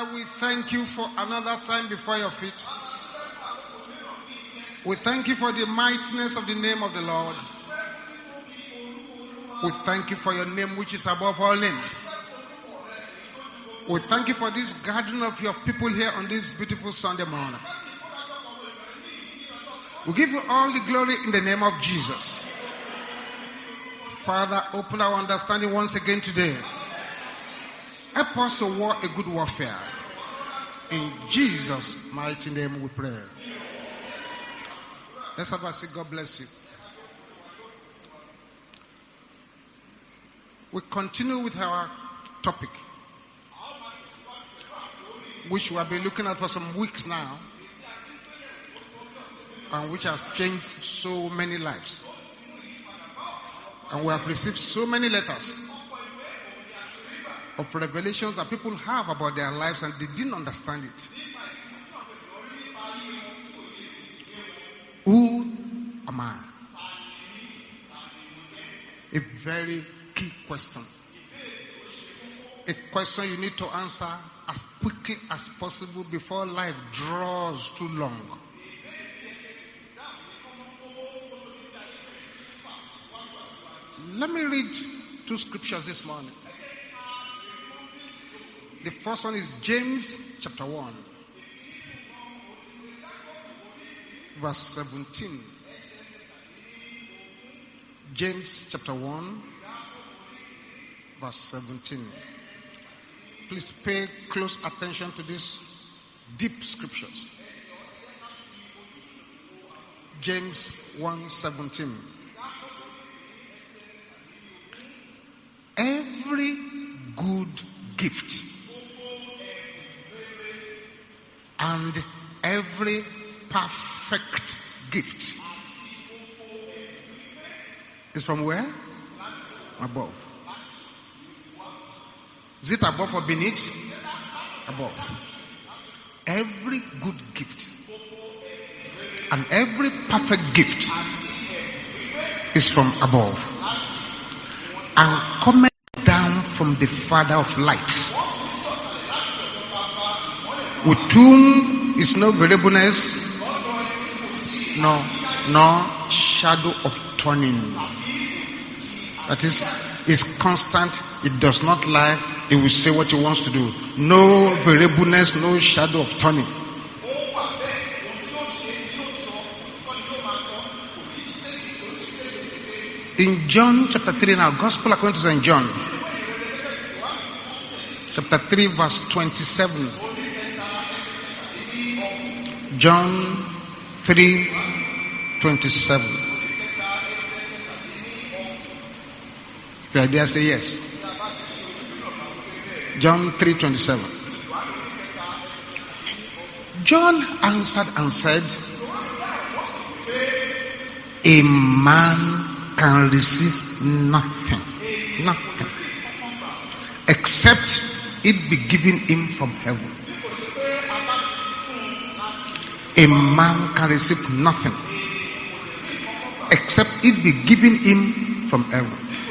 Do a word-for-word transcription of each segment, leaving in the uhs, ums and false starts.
Father, we thank you for another time before your feet. We thank you for the mightiness of the name of the Lord. We thank you for your name which is above all names. We thank you for this gathering of your people here on this beautiful Sunday morning. We give you all the glory in the name of Jesus. Father, open our understanding once again today. Help us to war a good warfare. In Jesus' mighty name we pray. Let's have a seat. God bless you. We continue with our topic, which we have been looking at for some weeks now, and which has changed so many lives. And we have received so many letters of revelations that people have about their lives and they didn't understand it. Who am I? A very key question. A question you need to answer as quickly as possible before life draws too long. Let me read two scriptures this morning. The first one is James chapter one, verse seventeen. James chapter one, verse seventeen. Please pay close attention to these deep scriptures. James one seventeen. Every good gift and every perfect gift is from where? Above. Is it above or beneath? Above. Every good gift and every perfect gift is from above and cometh down from the Father of lights, with whom is no variableness, no, no shadow of turning. That is, is constant. It does not lie. It will say what it wants to do. No variableness, no shadow of turning. In John chapter three now, Gospel according to Saint John, chapter three, verse twenty-seven. John three, twenty-seven. If you are there, say yes. John three, twenty-seven. John answered and said, a man can receive nothing, nothing, except it be given him from heaven. A man can receive nothing, except it be given him from heaven.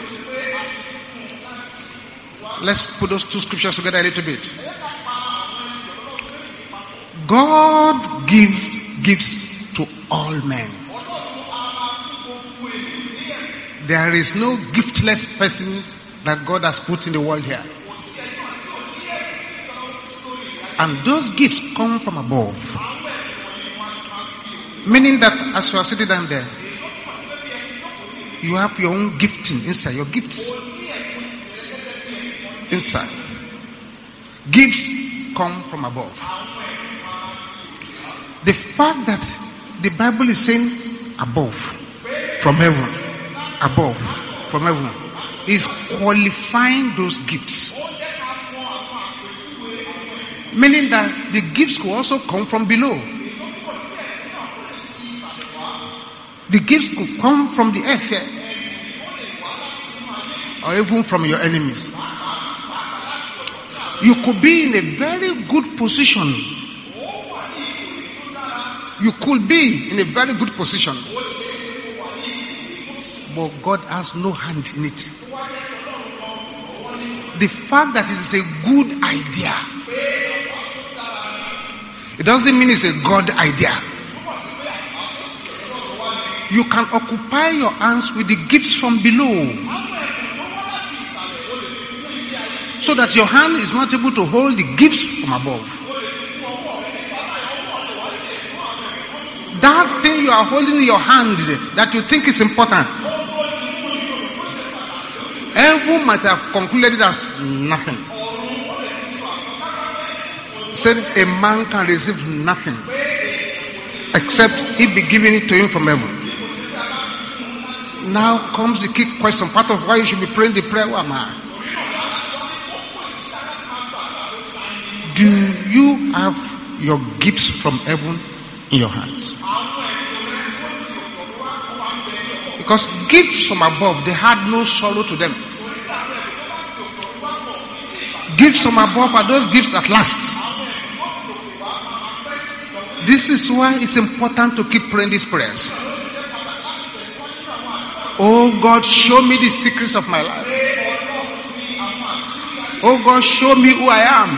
Let's put those two scriptures together a little bit. God gives gives to all men. There is no giftless person that God has put in the world here. And those gifts come from above. Meaning that as you are sitting down there, you have your own gifting inside, your gifts inside. Gifts come from above. The fact that the Bible is saying above, from heaven, above, from heaven, is qualifying those gifts. Meaning that the gifts could also come from below. The gifts could come from the earth here, or even from your enemies. You could be in a very good position. You could be in a very good position, but God has no hand in it. The fact that it is a good idea It doesn't mean it's a God idea. You can occupy your hands with the gifts from below, so that your hand is not able to hold the gifts from above. That thing you are holding in your hand that you think is important, heaven might have concluded it as nothing. Said a man can receive nothing except it be given it to him from heaven. Now comes the key question, part of why you should be praying the prayer. What am I? Do you have your gifts from heaven in your hands? Because gifts from above, they had no sorrow to them. Gifts from above are those gifts that last. This is why it's important to keep praying these prayers. Oh God, show me the secrets of my life. Oh God, show me who I am.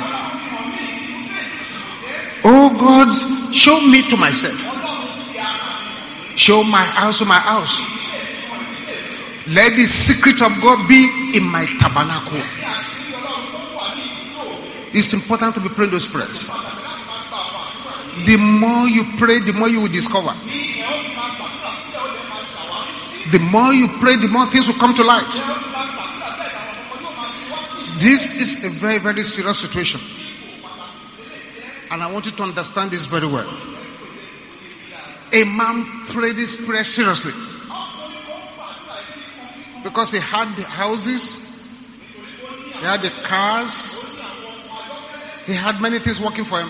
Oh God, show me to myself. Show my house to my house. Let the secret of God be in my tabernacle. It's important to be praying those prayers. The more you pray, the more you will discover. The more you pray, the more things will come to light. This is a very, very serious situation. And I want you to understand this very well. A man prayed this prayer seriously. Because he had the houses, he had the cars, he had many things working for him.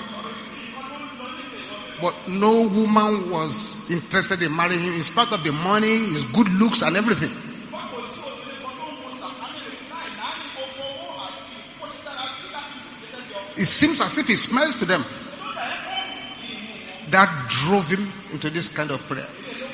But no woman was interested in marrying him in spite of the money, his good looks and everything. It seems as if he smells to them. That drove him into this kind of prayer.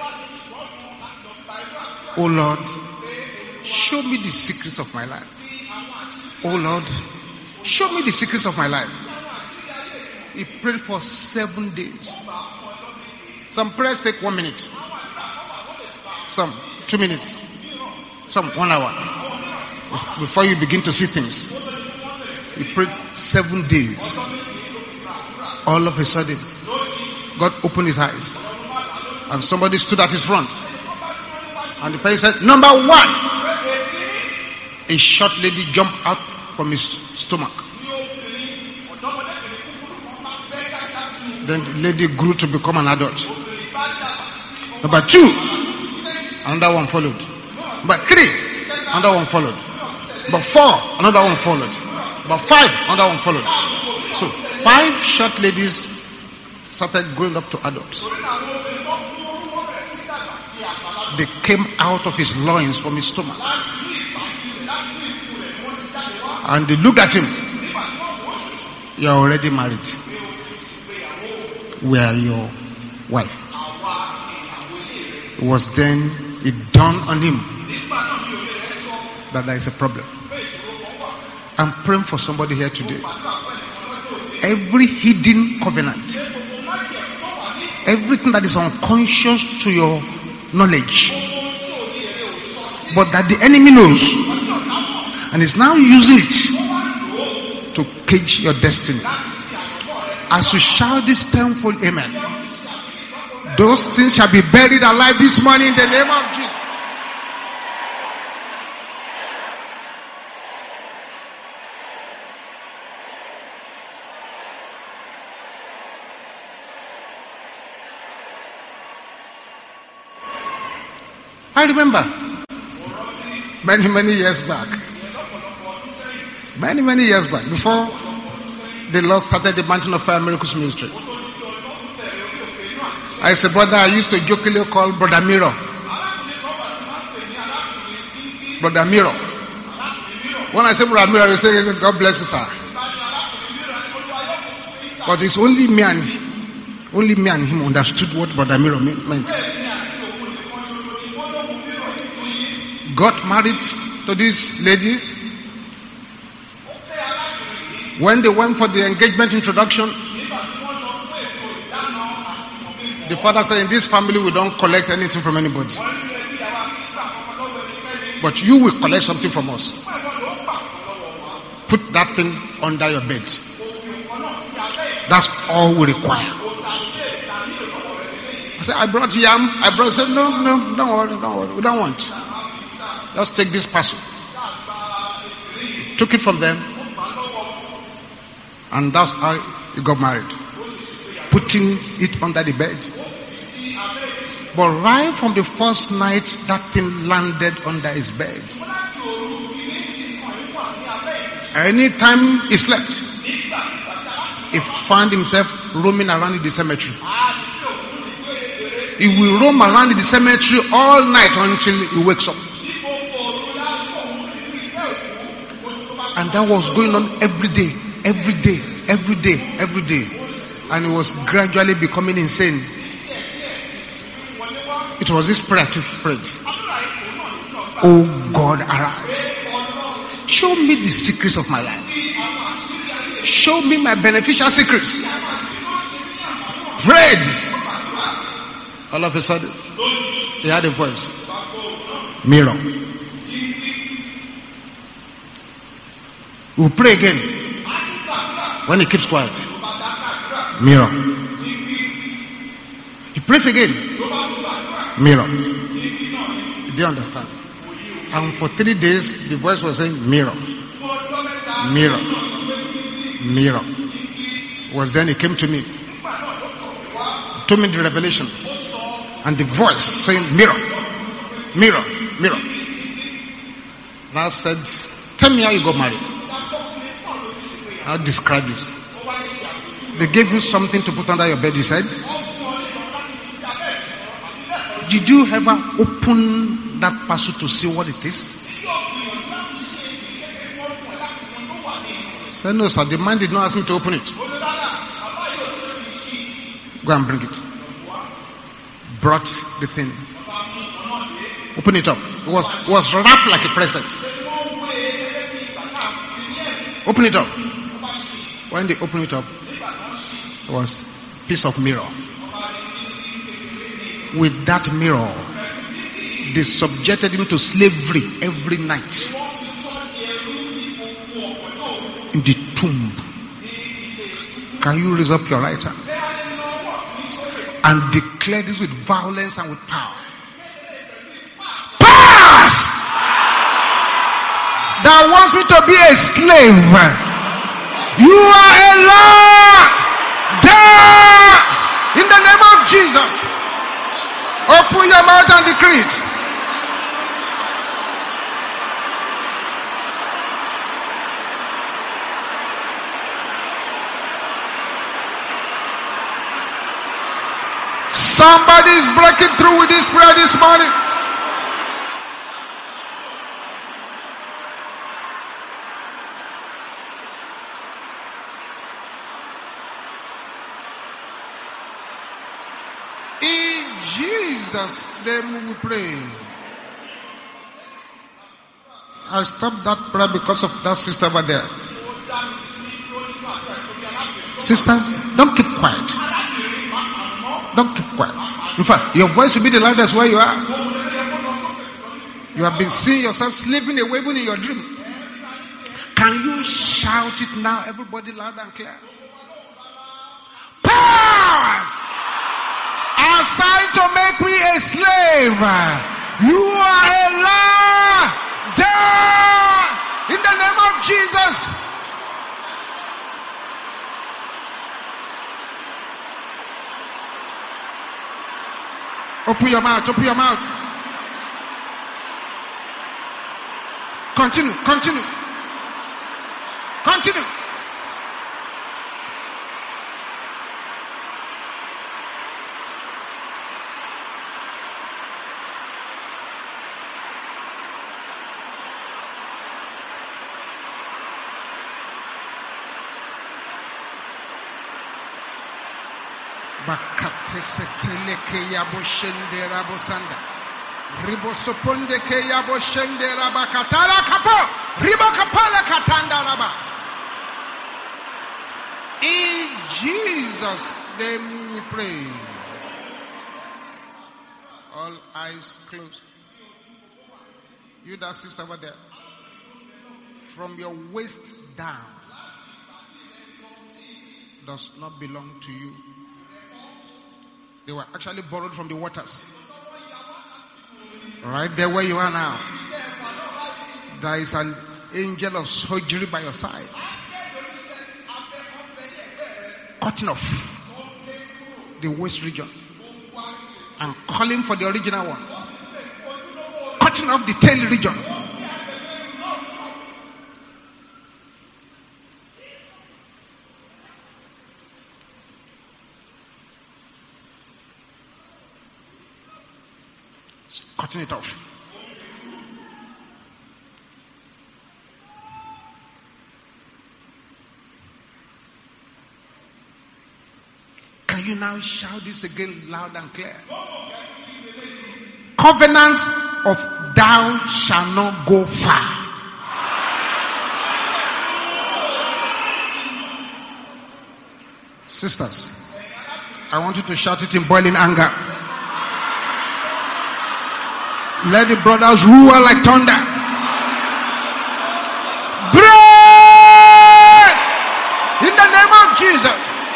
Oh Lord, show me the secrets of my life. Oh Lord, show me the secrets of my life. He prayed for seven days. Some prayers take one minute. Some two minutes. Some one hour. Before you begin to see things. He prayed seven days. All of a sudden, God opened his eyes. And somebody stood at his front. And the person said, number one. A short lady jumped out from his stomach. Then the lady grew to become an adult. Number two, another one followed. Number three, another one followed. Number four, another one followed. Number five, another one followed. So five short ladies started growing up to adults. They came out of his loins from his stomach. And they looked at him. You're already married. We are your wife. It was then it dawned on him that there is a problem. I'm praying for somebody here today. Every hidden covenant, everything that is unconscious to your knowledge, but that the enemy knows and is now using it to cage your destiny. As you shout this tenfold amen, those things shall be buried alive this morning in the name of Jesus. I remember many, many years back, many, many years back, before the Lord started the Mountain of Fire Miracles Ministry. I said, brother, I used to jokingly call Brother Miro. Brother Miro. When I say Brother Miro, I say, God bless you, sir. But it's only me and only me and him understood what Brother Miro meant. Got married to this lady. When they went for the engagement introduction, The father said, in this family we don't collect anything from anybody. But you will collect something from us. Put that thing under your bed. That's all we require. I said, I brought yam. I brought, I said, no, no, don't worry, don't worry. We don't want. Just take this parcel. Took it from them. And that's how he got married. Putting it under the bed. But right from the first night, that thing landed under his bed. Anytime he slept, he found himself roaming around in the cemetery. He will roam around in the cemetery all night until he wakes up. And that was going on every day, every day, every day, every day. And he was gradually becoming insane. It was this prayer to pray. Oh God, arise. Show me the secrets of my life. Show me my beneficial secrets. Prayed. All of a sudden, he had a voice. Mirror. We'll pray again. When he keeps quiet. Mirror. He prays again. Mirror. He didn't understand. And for three days, the voice was saying, mirror. Mirror. Mirror. It was then he came to me. He told me the revelation. And the voice saying, mirror. Mirror. Mirror. And I said, tell me how you got married. I'll describe this. They gave you something to put under your bed, you said? Did you ever open that parcel to see what it is? Said, no, sir. The man did not ask me to open it. Go and bring it. Brought the thing. Open it up. It was, it was wrapped like a present. Open it up. When they opened it up, it was a piece of mirror. With that mirror, they subjected him to slavery every night in the tomb. Can you raise up your right hand and declare this with violence and with power? Pass! That wants me to be a slave. You are a liar. In the name of Jesus. Open your mouth and decree it. Somebody is breaking through with this prayer this morning. Jesus, then we pray. I stopped that prayer because of that sister over there. Sister, don't keep quiet. Don't keep quiet. In fact, your voice will be the loudest where you are. You have been seeing yourself slipping away even in your dream. Can you shout it now, everybody, loud and clear? Powers assigned to make me a slave. You are a liar. In the name of Jesus. Open your mouth, open your mouth. Continue, continue. Continue. Bakate setele ke yabo shende rabo sanda. Ribo soponde ke yabo shende raba katala kapo. Ribo kapala katanda raba. In Jesus' name we pray. All eyes closed. You that sister over there. From your waist down does not belong to you. They were actually borrowed from the waters. Right there where you are now. There is an angel of surgery by your side. Cutting off the waist region. And calling for the original one. Cutting off the tail region. Cutting it off. Can you now shout this again loud and clear? Covenants of thou shalt not go far. Sisters, I want you to shout it in boiling anger. Let the brothers roar like thunder. Break! In the name of Jesus.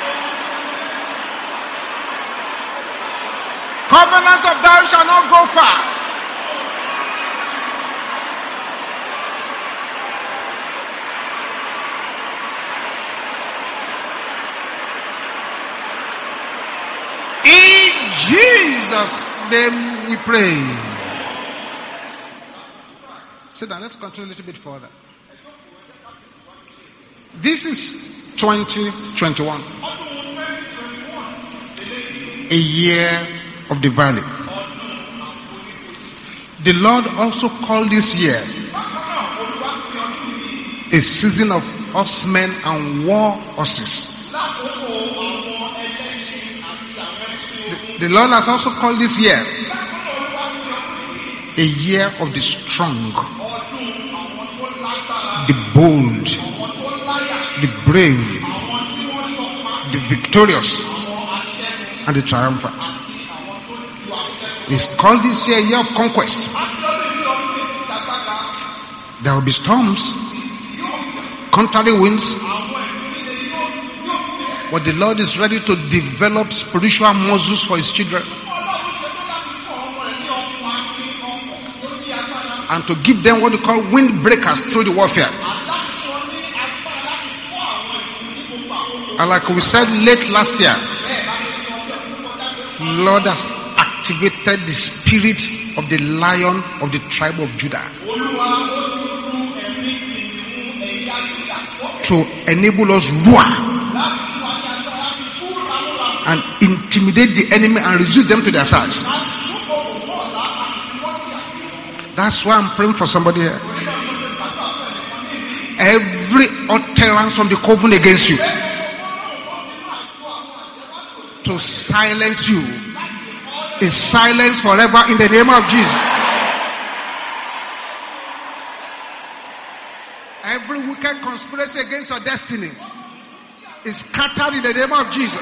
Covenants of thou shalt not go far. In Jesus' name we pray. Sit down. Let's continue a little bit further. This is twenty twenty-one. A year of the valley. The Lord also called this year a season of horsemen and war horses. The, the Lord has also called this year a year of the strong, the bold, the brave, the victorious, and the triumphant. It's called this year a year of conquest. There will be storms, contrary winds, but the Lord is ready to develop spiritual muscles for his children and to give them what we call windbreakers through the warfare. And like we said late last year, Lord has activated the spirit of the Lion of the tribe of Judah to enable us roar and intimidate the enemy and reduce them to their size. That's why I'm praying for somebody here. Every utterance from the coven against you to silence you is silenced forever in the name of Jesus. Every wicked conspiracy against your destiny is scattered in the name of Jesus.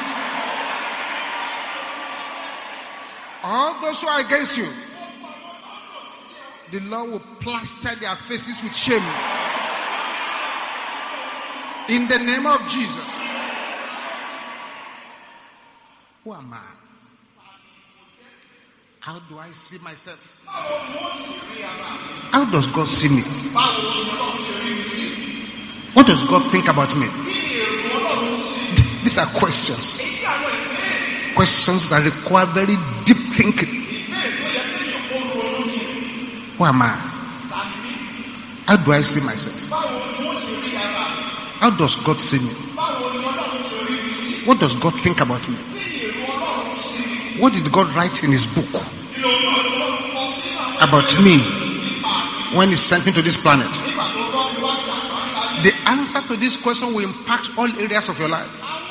All those who are against you, the Lord will plaster their faces with shame. In the name of Jesus. Who am I? How do I see myself? How does God see me? What does God think about me? These are questions. Questions that require very deep thinking. Who am I? How do I see myself? How does God see me? What does God think about me? What did God write in his book about me when he sent me to this planet? The answer to this question will impact all areas of your life,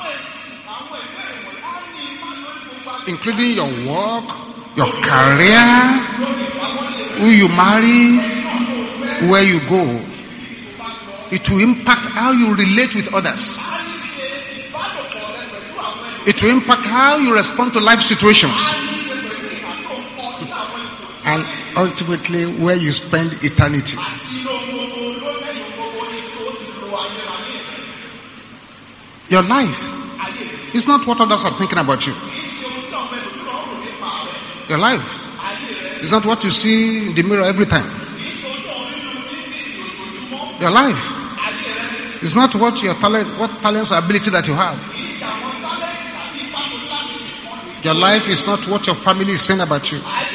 including your work, your career, who you marry, where you go. It will impact how you relate with others. It will impact how you respond to life situations. and ultimately where you spend eternity. Your life is not what others are thinking about you. Your life is not what you see in the mirror every time. Your life is not what your talent, what talents or ability that you have. Your life is not what your family is saying about you.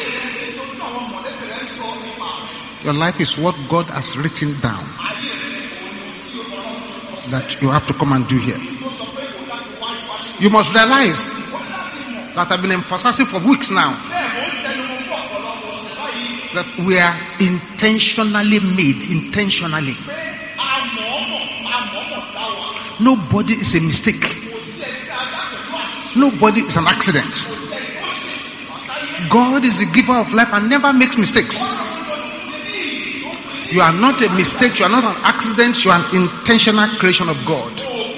Your life is what God has written down that you have to come and do here. You must realize that I've been emphasizing for weeks now that we are intentionally made, intentionally. Nobody is a mistake. Nobody is an accident. God is the giver of life and never makes mistakes. You are not a mistake, you are not an accident, you are an intentional creation of God.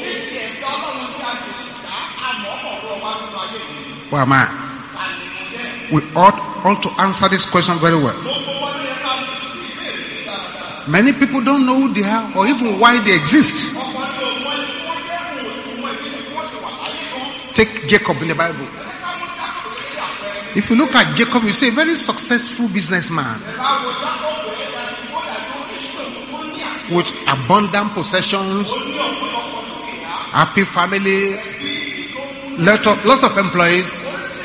Who am I? We ought, ought to answer this question very well. Many people don't know who they are or even why they exist. Take Jacob in the Bible. If you look at Jacob, you see a very successful businessman with abundant possessions, happy family, lot of, lots of employees.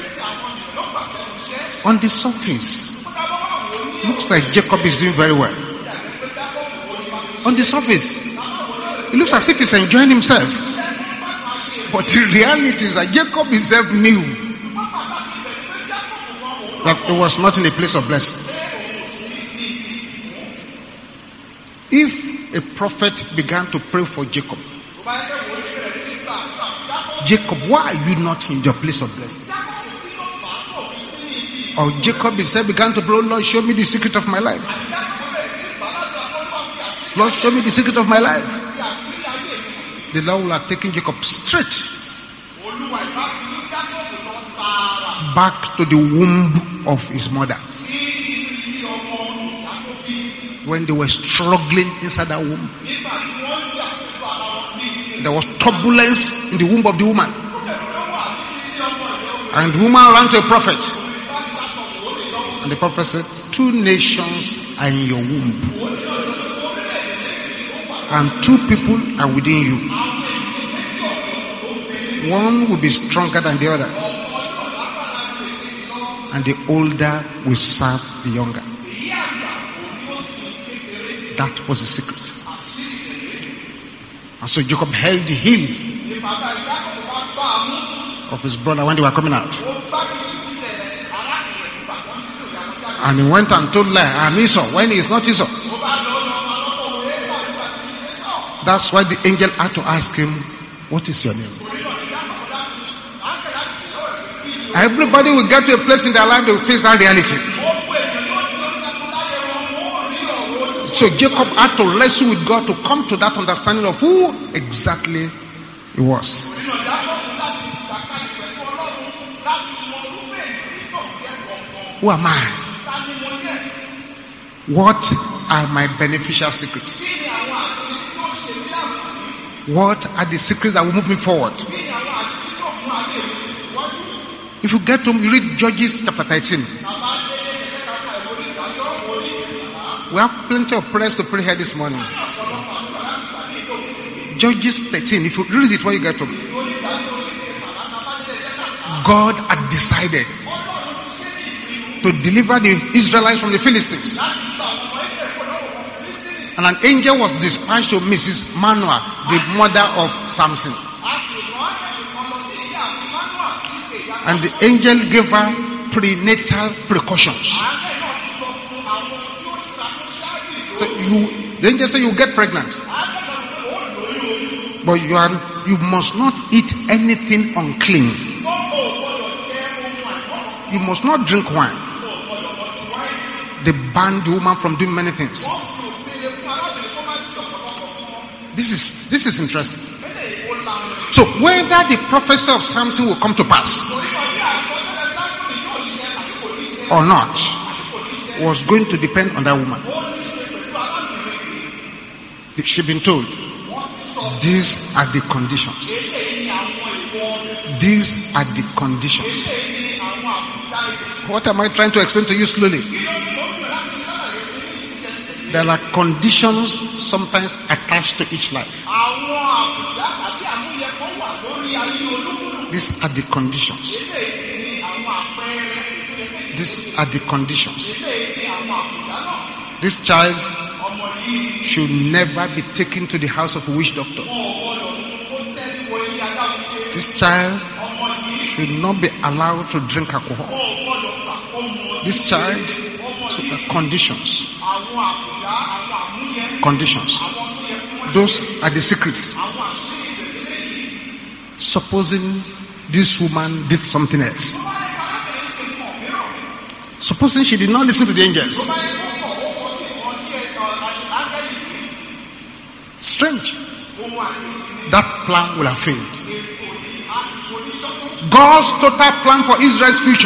On the surface, looks like Jacob is doing very well. On the surface, it looks as if he's enjoying himself. But the reality is that Jacob himself knew that it was not in a place of blessing. If a prophet began to pray for Jacob, Jacob, why are you not in your place of blessing? Or Jacob himself began to pray, Lord, show me the secret of my life. Lord, show me the secret of my life. The Lord will have taken Jacob straight back to the womb of his mother. When they were struggling inside that womb, there was turbulence in the womb of the woman. And the woman ran to a prophet. And the prophet said, two nations are in your womb. And two people are within you. One will be stronger than the other. And the older will serve the younger. That was the secret. And so Jacob held the heel of his brother when they were coming out. And he went and told Leah, I'm Esau, when he is not Esau. That's why the angel had to ask him, what is your name? Everybody will get to a place in their life, they will face that reality. So Jacob had to wrestle with God to come to that understanding of who exactly he was. Who am I? What are my beneficial secrets? What are the secrets that will move me forward? If you get to read Judges chapter thirteen, we have plenty of prayers to pray here this morning. Judges thirteen, if you read it when you get to, God had decided to deliver the Israelites from the Philistines. And an angel was dispatched to Missus Manoah, the mother of Samson. And the angel gave her prenatal precautions. So you, the angel said you get pregnant, but you are, you must not eat anything unclean. You must not drink wine. They banned the woman from doing many things. This is this is interesting. So whether the prophecy of Samson will come to pass or not, was going to depend on that woman. She'd been told, these are the conditions. These are the conditions. What am I trying to explain to you slowly? There are conditions sometimes attached to each life. These are the conditions. These are the conditions. This child should never be taken to the house of a witch doctor. This child should not be allowed to drink alcohol. This child, so the conditions. Conditions. Those are the secrets. Supposing this woman did something else. Supposing she did not listen to the angels. Strange. That plan will have failed. God's total plan for Israel's future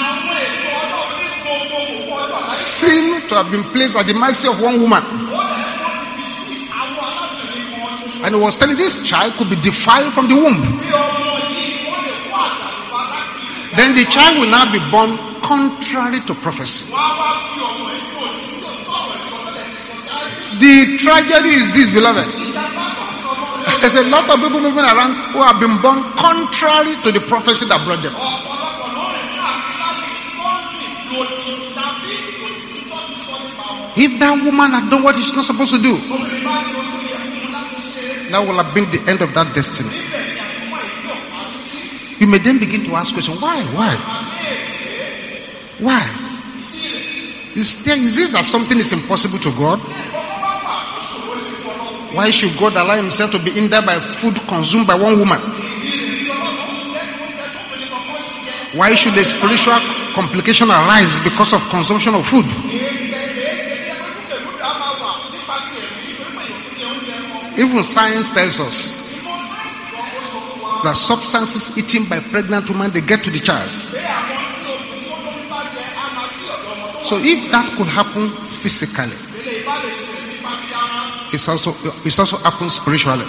seemed to have been placed at the mercy of one woman. And he was telling this child could be defiled from the womb. Then the child will now be born contrary to prophecy. The tragedy is this, beloved. There's a lot of people moving around who have been born contrary to the prophecy that brought them. If that woman had done what she's not supposed to do, that will have been the end of that destiny. You may then begin to ask questions. Why? Why? Why? Is, there, is it that something is impossible to God? Why should God allow himself to be hindered by food consumed by one woman? Why should a spiritual complication arise because of consumption of food? Even science tells us that substances eaten by pregnant women, they get to the child. So if that could happen physically, it's also it's also happens spiritually.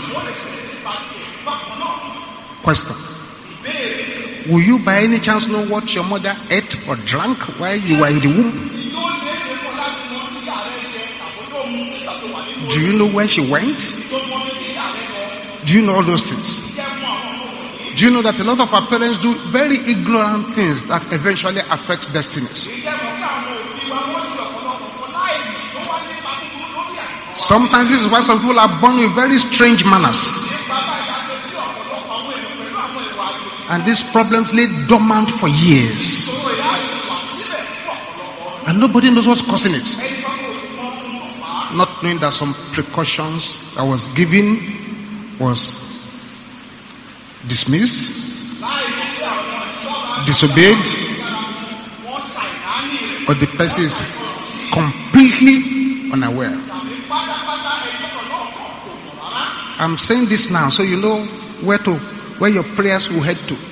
Question: will you by any chance know what your mother ate or drank while you were in the womb? Do you know where she went? Do you know all those things? Do you know that a lot of our parents do very ignorant things that eventually affect destinies? Sometimes this is why some people are born with very strange manners. And these problems lay dormant for years. And nobody knows what's causing it. Not knowing that some precautions that was given was dismissed, disobeyed, or the person is completely unaware. I'm saying this now so you know where to where your prayers will head to.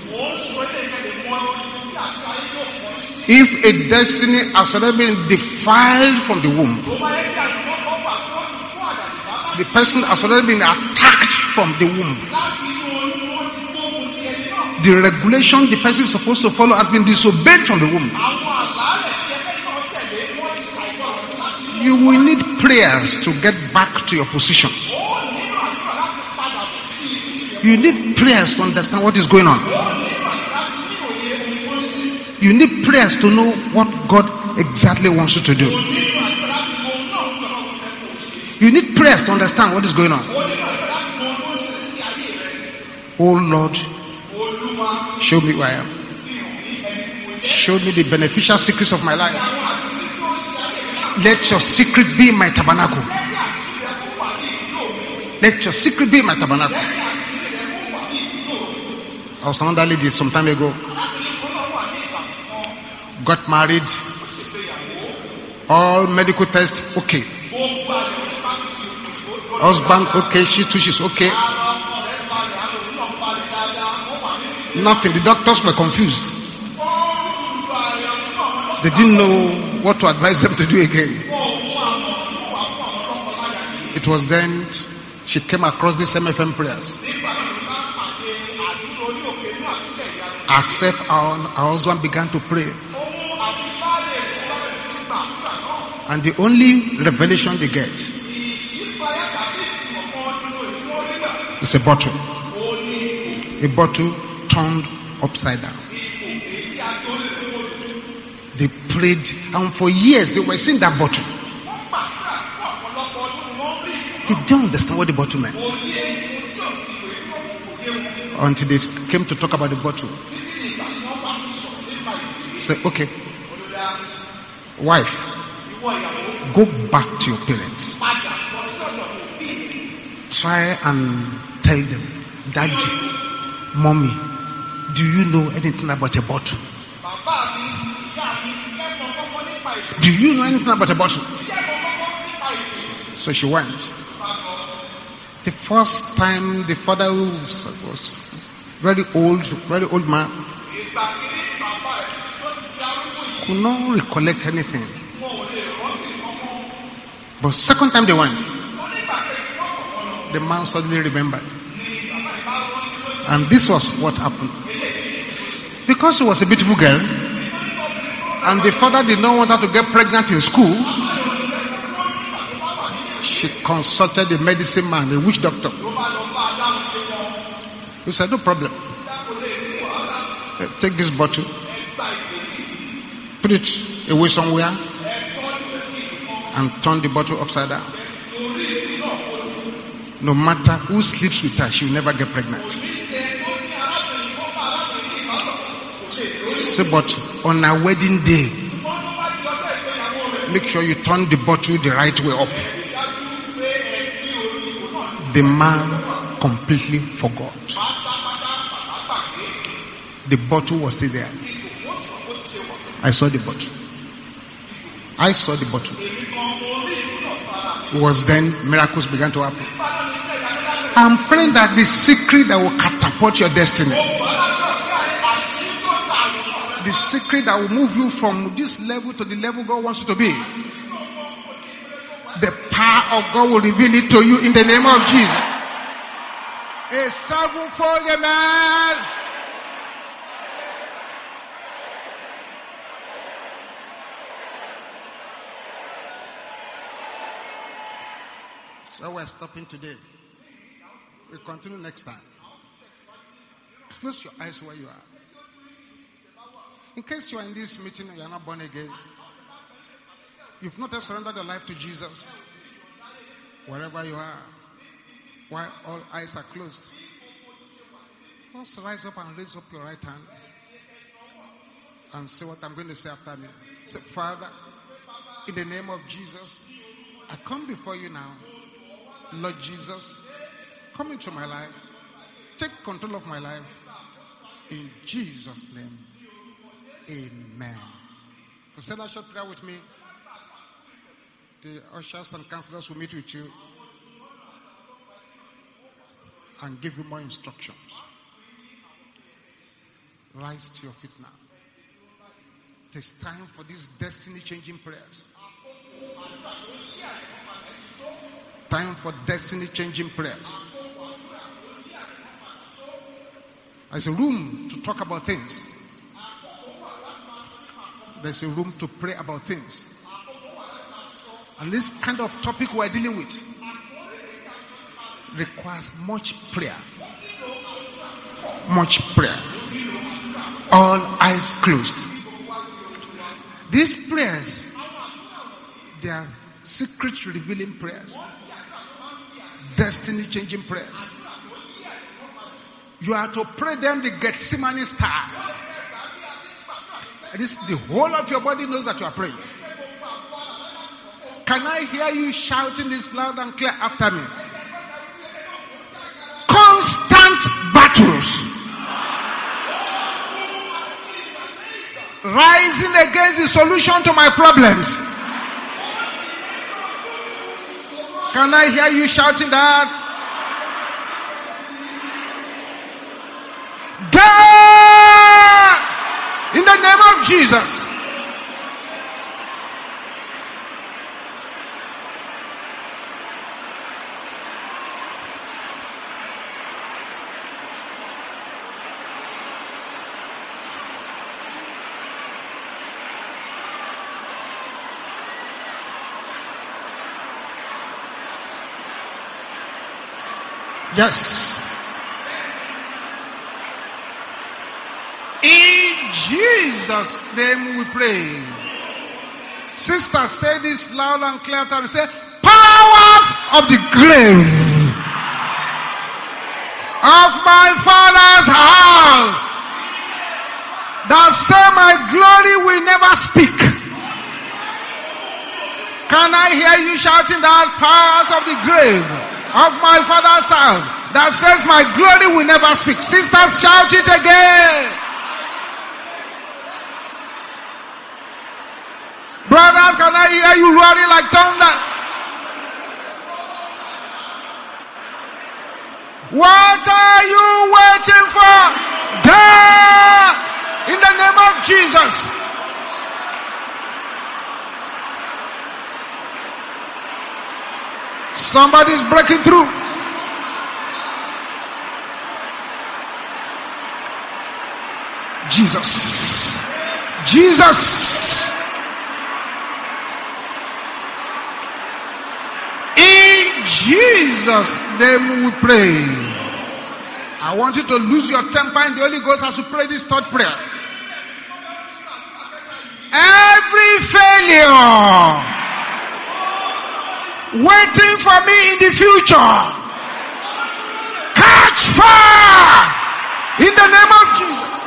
If a destiny has already been defiled from the womb, the person has already been attacked from the womb, the regulation the person is supposed to follow has been disobeyed from the womb, you will need prayers to get back to your position. You need prayers to understand what is going on. You need prayers to know what God exactly wants you to do. You need prayers to understand what is going on. Oh Lord, show me who I am. Show me the beneficial secrets of my life. Let your secret be my tabernacle. Let your secret be my tabernacle. I was another lady some time ago. Got married. All medical tests okay. Husband okay. She too, she's okay. Nothing. The doctors were confused. They didn't know what to advise them to do again. It was then she came across these M F M prayers. Herself, our, our husband began to pray. And the only revelation they get is a bottle. A bottle turned upside down. They prayed, and for years they were seeing that bottle. They didn't understand what the bottle meant until they came to talk about the bottle. Say, okay, wife, go back to your parents. Try and tell them, Daddy, Mommy, do you know anything about a bottle? Do you know anything about a bottle? So she went. The first time the father was, was very old, very old man, could not recollect anything. But second time they went, the man suddenly remembered. And this was what happened. Because she was a beautiful girl, and the father did not want her to get pregnant in school, she consulted the medicine man, the witch doctor. He said, no problem. Take this bottle, put it away somewhere, and turn the bottle upside down. No matter who sleeps with her, she will never get pregnant. Say, but on her wedding day, make sure you turn the bottle the right way up. The man completely forgot. The bottle was still there. I saw the bottle. I saw the bottle. It was then miracles began to happen. I'm praying that the secret that will catapult your destiny, the secret that will move you from this level to the level God wants you to be, the power of God will reveal it to you in the name of Jesus. A sevenfold amen. So we're stopping today. We'll continue next time. Close your eyes where you are. In case you are in this meeting and you are not born again, you've not yet surrendered your life to Jesus, wherever you are, while all eyes are closed, just rise up and raise up your right hand and say what I'm going to say after me. Say, Father, in the name of Jesus, I come before you now. Lord Jesus, come into my life. Take control of my life. In Jesus' name, amen. To say that short prayer with me, the ushers and counselors will meet with you and give you more instructions. Rise to your feet now. It is time for these destiny-changing prayers. Time for destiny-changing prayers. There's a room to talk about things. There's a room to pray about things. And this kind of topic we're dealing with requires much prayer. Much prayer. All eyes closed. These prayers, they are secret revealing prayers. Destiny changing prayers. You are to pray them the Gethsemane style. At least the whole of your body knows that you are praying. Can I hear you shouting this loud and clear after me? Constant battles. Rising against the solution to my problems. Can I hear you shouting that? Die in the name of Jesus. Yes. In Jesus' name we pray. Sister, say this loud and clear time. Say, powers of the grave of my father's house that say my glory will never speak. Can I hear you shouting that? Powers of the grave of my father's house that says my glory will never speak. Sisters, shout it again. Brothers, can I hear you roaring like thunder? What are you waiting for? Die in the name of Jesus. Somebody's breaking through. Jesus. Jesus. In Jesus' name we pray. I want you to lose your temper in the Holy Ghost as you pray this third prayer. Every failure waiting for me in the future, catch fire in the name of Jesus.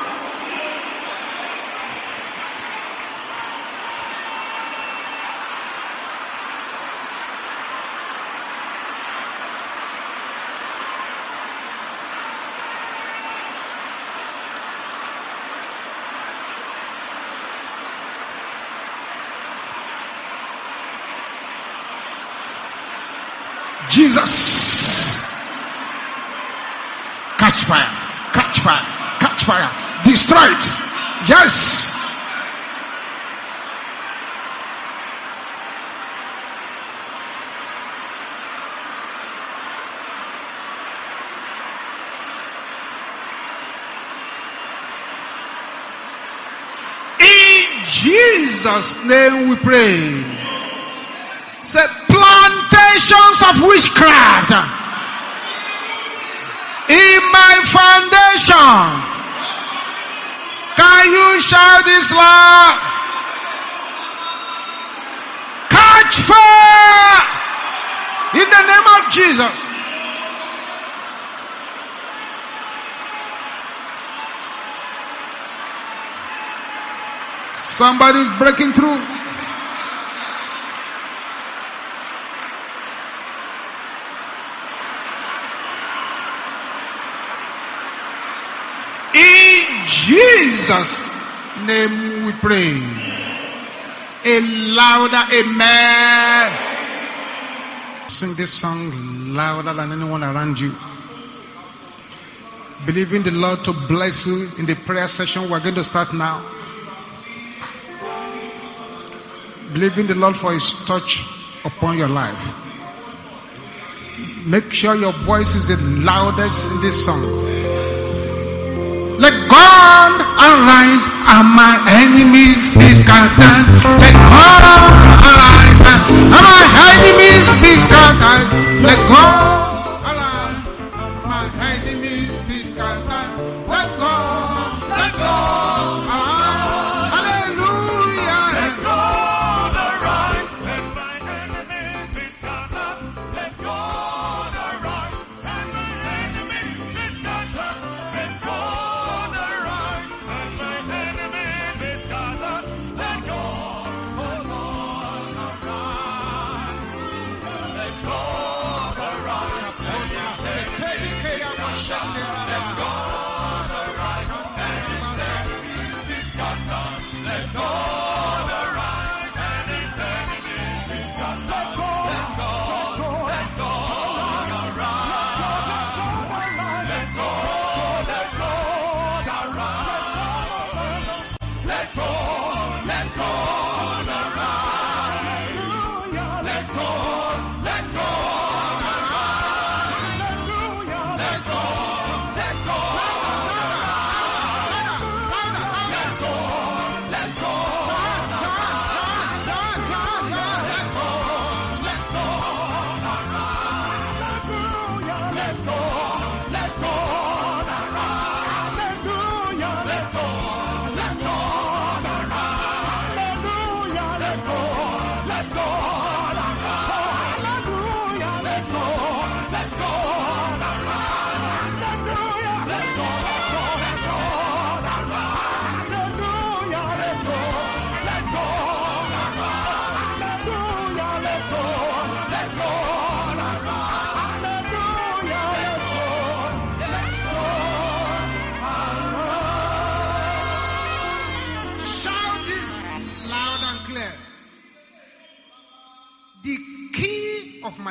Jesus. Catch fire. Catch fire. Catch fire. Destroy it. Yes. In Jesus' name we pray. Say, plantations of witchcraft in my foundation. Can you shout this loud? Catch fire in the name of Jesus. Somebody's breaking through. In Jesus' name we pray. A louder amen. Sing this song louder than anyone around you. Believing the Lord to bless you in the prayer session. We're going to start now. Believing the Lord for His touch upon your life. Make sure your voice is the loudest in this song. Let God arise and my enemies be scattered. Let God arise and my enemies be scattered. Let God arise and my enemies be scattered. Let God, let God arise. Hallelujah. Let God arise and my enemies be scattered. Let God arise and my enemies be scattered. Let God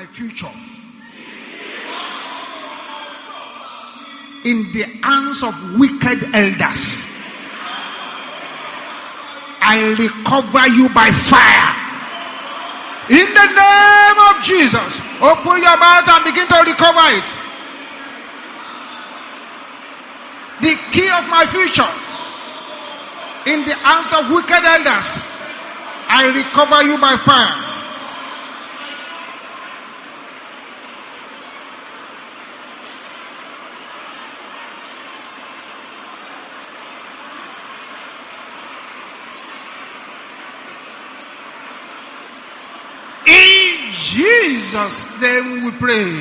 future in the hands of wicked elders. I recover you by fire. In the name of Jesus, open your mouth and begin to recover it. The key of my future in the hands of wicked elders. I recover you by fire. In Jesus' name we pray.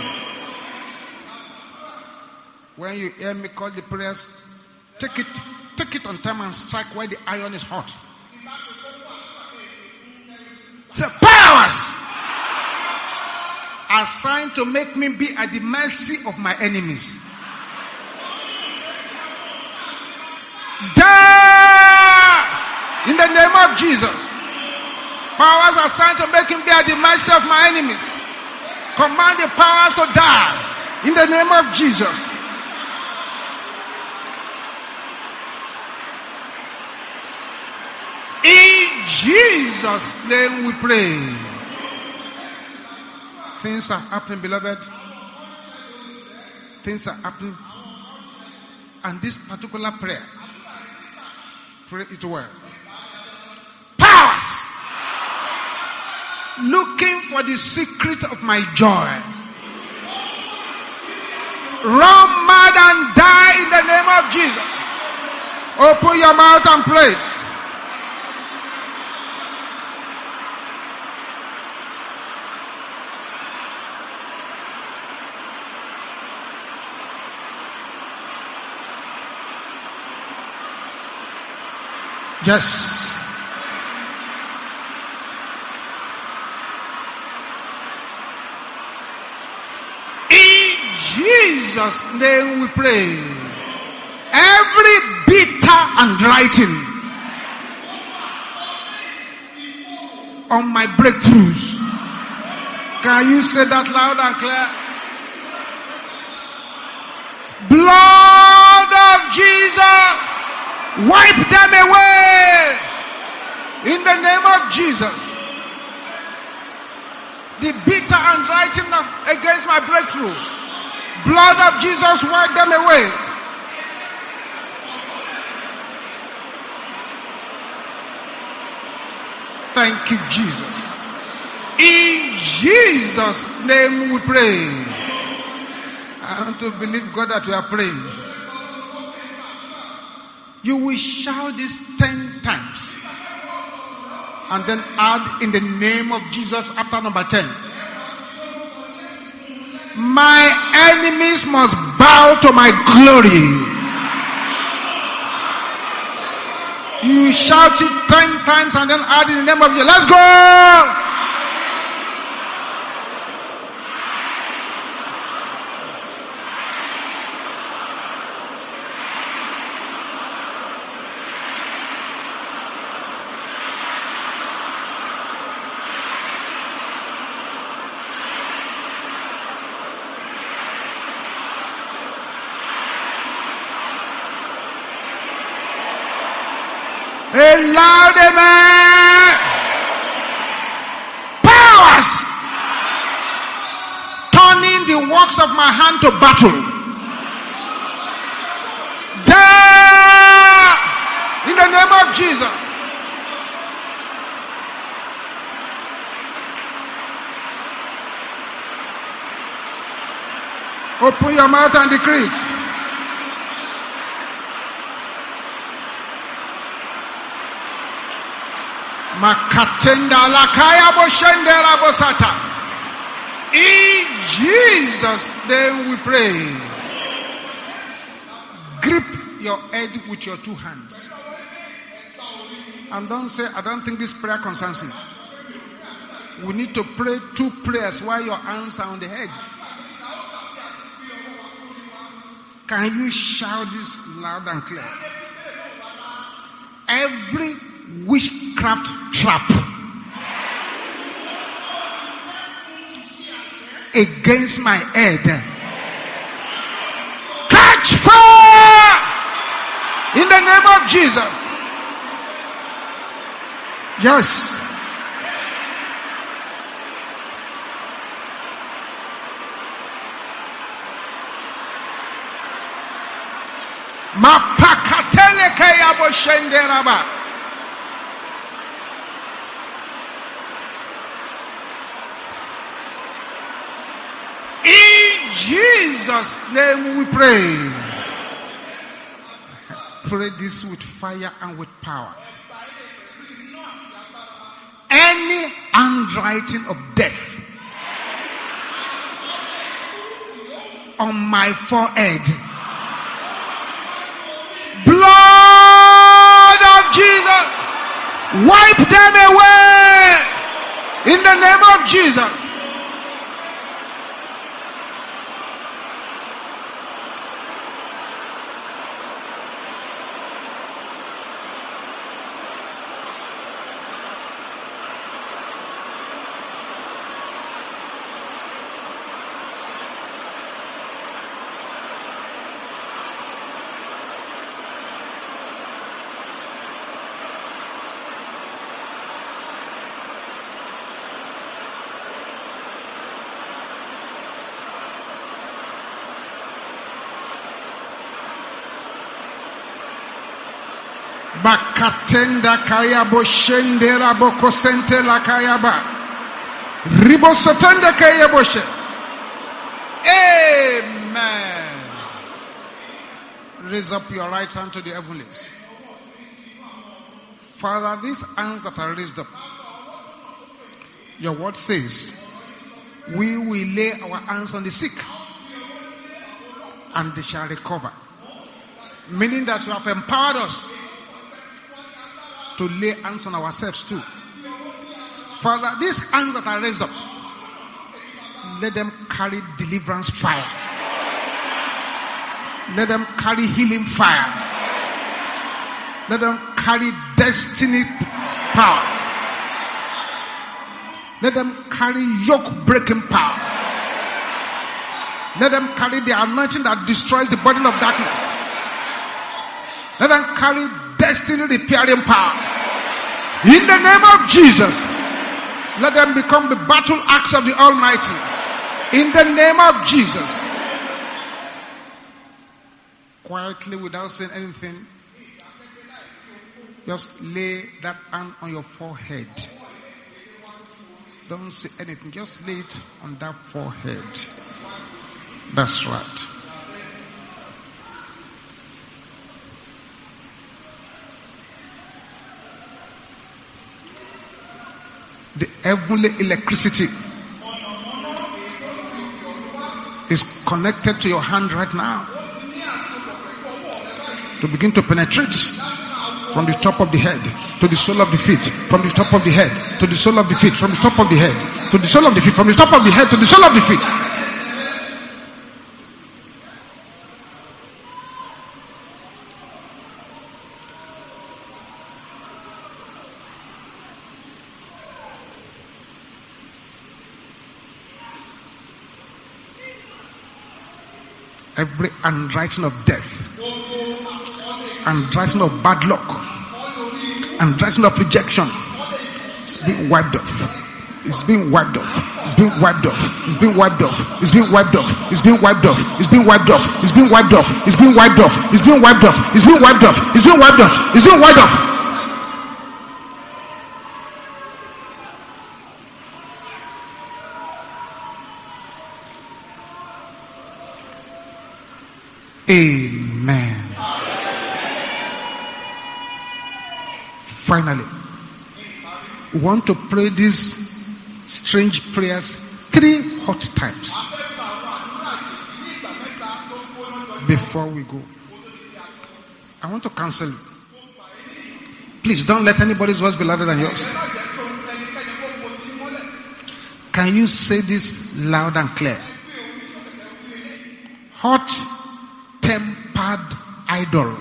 When you hear me call the prayers, take it, take it on time and strike while the iron is hot. Say, powers assigned to make me be at the mercy of my enemies. Die in the name of Jesus. Powers assigned to make him be at the mercy of my enemies. Command the powers to die in the name of Jesus. In Jesus' name we pray. Things are happening, beloved. Things are happening. And this particular prayer, pray it well. Powers looking for the secret of my joy, run mad and die in the name of Jesus. Open your mouth and pray it. Yes. In Jesus' name we pray. Every bitter handwriting on my breakthroughs. Can you say that loud and clear? Blood of Jesus, wipe them away in the name of Jesus. The bitter handwriting against my breakthrough, blood of Jesus, wipe them away. Thank you, Jesus. In Jesus' name we pray. I want to believe God that we are praying. You will shout this ten times. And then add in the name of Jesus after number ten. My enemies must bow to my glory. You shout it ten times and then add in the name of Jesus. Let's go! A loud amen. Powers turning the works of my hand to battle. Die in the name of Jesus. Open your mouth and decree it. Makatenda lakaya boshendera bosata. In Jesus' name we pray. Grip your head with your two hands. And don't say, I don't think this prayer concerns you. We need to pray two prayers while your hands are on the head. Can you shout this loud and clear? Every witchcraft trap against my head. Catch fire in the name of Jesus. Yes. Mapakatele kayabo shenderaba. In Jesus' name we pray. Pray this with fire and with power. Any handwriting of death on my forehead, blood of Jesus, wipe them away in the name of Jesus. Bakatenda kayabo shendera boko sente la kayaba. Ribo sotende kayabo she. Amen. Raise up your right hand to the heavens. Father, these hands that are raised up, your word says, we will lay our hands on the sick and they shall recover. Meaning that you have empowered us to lay hands on ourselves too. Father, these hands that are raised up, let them carry deliverance fire. Let them carry healing fire. Let them carry destiny power. Let them carry yoke breaking power. Let them carry the anointing that destroys the burden of darkness. Let them carry destiny repairing power. In the name of Jesus, let them become the battle axe of the Almighty. In the name of Jesus. Quietly, without saying anything, just lay that hand on your forehead. Don't say anything, just lay it on that forehead. That's right. The heavenly electricity is connected to your hand right now to begin to penetrate from the top of the head to the sole of the feet, from the top of the head to the sole of the feet, from the top of the head to the sole of the feet, from the top of the head to the sole of the feet. Every handwriting of death, handwriting of bad luck, handwriting of rejection, it's being wiped off. It's being wiped off. It's being wiped off. It's being wiped off. It's being wiped off. It's being wiped off. It's being wiped off. It's being wiped off. It's being wiped off. It's being wiped off. It's being wiped off. It's being wiped off. It's being wiped off. Amen. Finally, we want to pray these strange prayers three hot times before we go. I want to counsel you. Please don't let anybody's voice be louder than yours. Can you say this loud and clear? Hot tempered idol.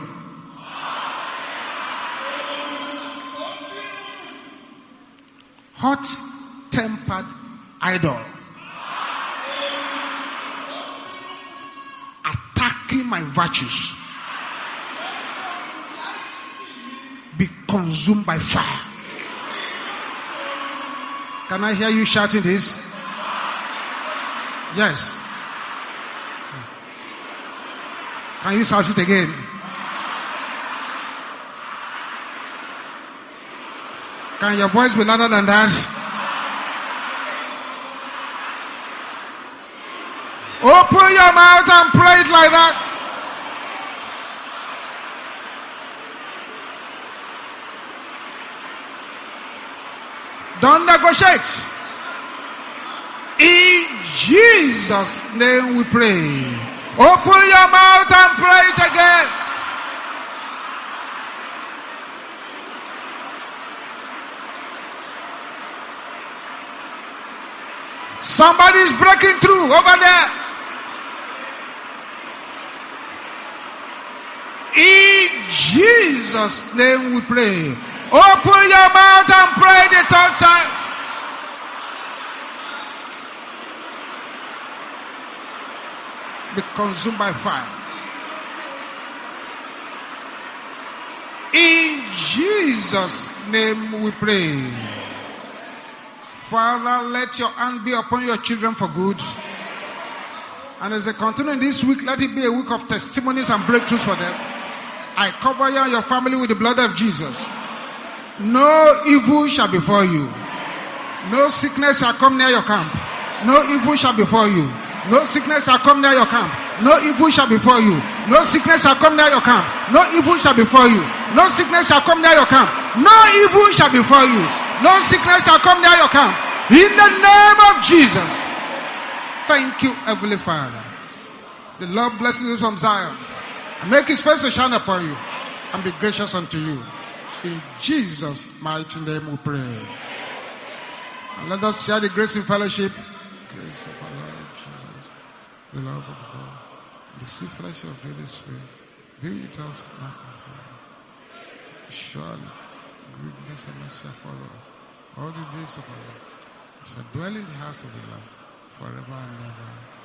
Hot tempered idol. attacking my virtues be consumed by fire. Can I hear you shouting this? Yes. Can you shout it again? Can your voice be louder than that? Open your mouth and pray it like that. Don't negotiate. In Jesus' name we pray. Open your mouth and pray it again. Somebody is breaking through over there. In Jesus' name we pray. Open your mouth and pray the third time. Be consumed by fire. In Jesus' name we pray. Father, let your hand be upon your children for good. And as they continue in this week, let it be a week of testimonies and breakthroughs for them. I cover you and your family with the blood of Jesus. No evil shall befall you. No sickness shall come near your camp. No evil shall befall you. No sickness shall come near your camp. No evil shall befall you. No sickness shall come near your camp. No evil shall befall you. No sickness shall come near your camp. No evil shall befall you. No sickness shall come near your camp. In the name of Jesus. Thank you, Heavenly Father. The Lord bless you from Zion. And make his face to shine upon you. And be gracious unto you. In Jesus' mighty name we pray. And let us share the grace in fellowship. Grace of our Lord Jesus, the love of God, the sweet fellowship of the Holy Spirit, be with us now and forever. Surely, goodness and mercy shall follow us all the days of our life. We shall dwell in the house of the Lord forever and ever.